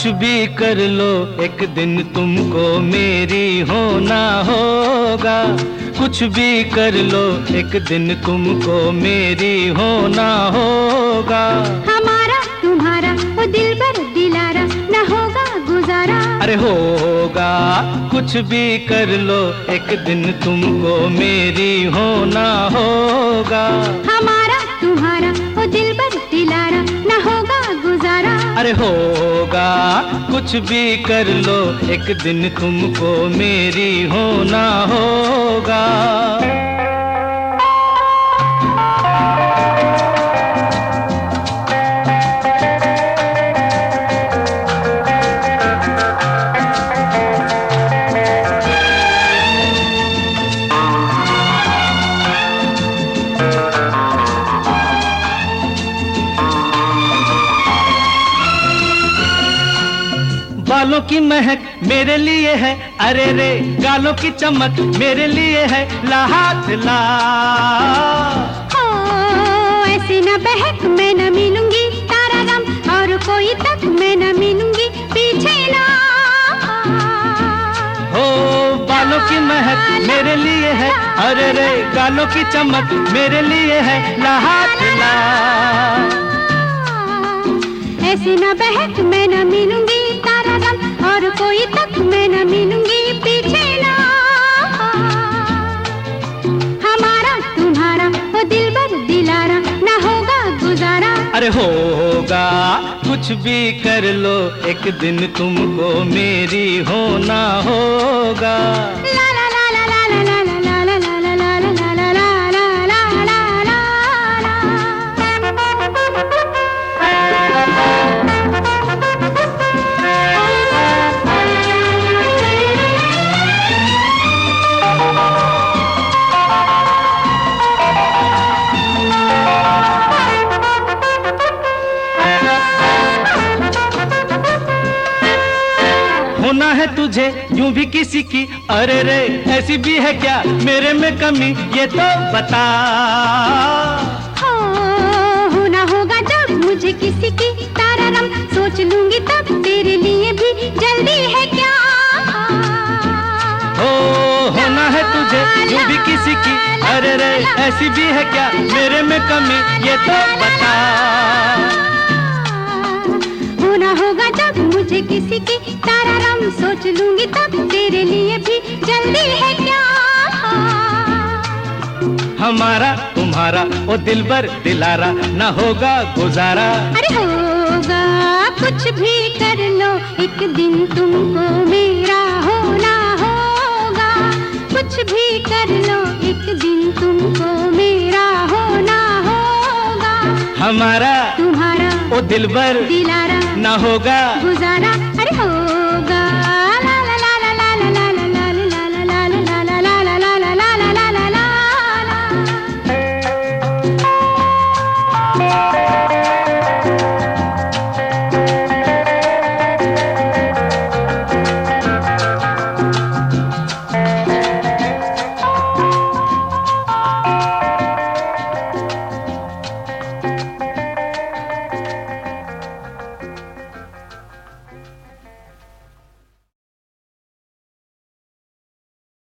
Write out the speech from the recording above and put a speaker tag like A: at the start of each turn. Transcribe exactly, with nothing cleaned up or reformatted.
A: कुछ भी कर लो एक दिन तुमको मेरी होना होगा। कुछ भी कर लो एक दिन तुमको मेरी होना होगा।
B: हमारा तुम्हारा वो दिलबर दिलारा न होगा गुजारा।
A: अरे होगा, कुछ भी कर लो एक दिन तुमको मेरी होना होगा।
B: हमारा तुम्हारा वो दिलबर दिलारा न होगा गुजारा।
A: अरे होगा, कुछ भी कर लो एक दिन तुमको मेरी होना होगा। बालों की महक मेरे लिए है, अरे रे गालों की चमक मेरे लिए है, ला हाथ ला।
B: ओ, ऐसे न बहक मैं न मिलूंगी तारा गम, और कोई तक मैं न मिलूंगी पीछे ना।
A: हो बालों की महक मेरे लिए है, अरे रे गालों की चमक मेरे लिए है, ला हाथ ला।
B: ऐसे न बहक मैं न मिलूंगी तारा गम, और कोई तक मैं न मिलूंगी पीछे ना। हमारा तुम्हारा वो दिलबर दिलारा न होगा गुजारा।
A: अरे होगा, कुछ भी कर लो एक दिन तुमको मेरी होना होगा।
B: ला ला ला ला ला ला ला ला ला ला ला ला ला ला ला ला ला ला।
A: होना है तुझे यूं भी किसी की, अरे रे ऐसी भी है क्या मेरे में कमी, ये तो बता।
B: हो, होना होगा जब मुझे किसी की तारारम, सोच लूंगी तब तेरे लिए भी जल्दी है क्या।
A: हो होना है तुझे यूं भी किसी की, अरे रे ऐसी भी है क्या मेरे में कमी, ये तो बता।
B: होना होगा जब मुझे किसी की तारारम, सोच लूंगी तब तेरे लिए भी जल्दी है क्या।
A: हमारा तुम्हारा ओ दिलबर दिलारा न होगा गुजारा।
B: अरे होगा, कुछ भी कर लो एक दिन तुमको मेरा होना होगा। कुछ भी कर लो एक दिन तुमको मेरा होना होगा।
A: हमारा
B: तुम्हारा
A: ओ दिलबर
B: दिलारा
A: न होगा
B: गुजारा। अरे हो